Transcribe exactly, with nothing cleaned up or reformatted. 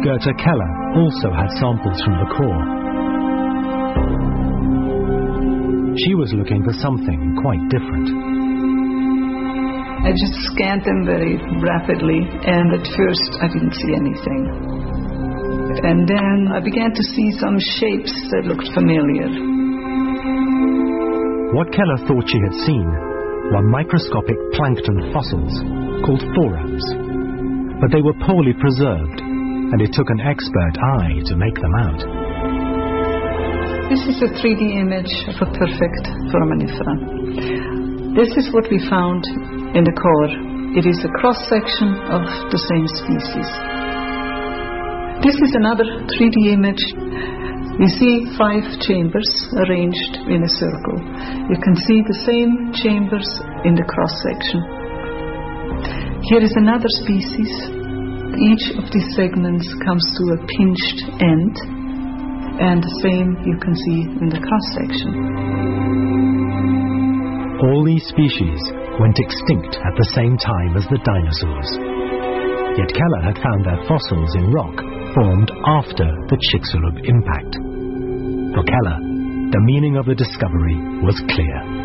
Gerta Keller also had samples from the core. She was looking for something quite different. I just scanned them very rapidly, and at first I didn't see anything. And then I began to see some shapes that looked familiar. What Keller thought she had seen were microscopic plankton fossils called forams. But they were poorly preserved, and it took an expert eye to make them out. This is a three D image of a perfect foraminifera. This is what we found in the core. It is a cross-section of the same species. This is another three D image. We see five chambers arranged in a circle. You can see the same chambers in the cross-section. Here is another species. Each of these segments comes to a pinched end, and the same you can see in the cross-section. All these species went extinct at the same time as the dinosaurs. Yet Keller had found their fossils in rock formed after the Chicxulub impact. For Keller, the meaning of the discovery was clear.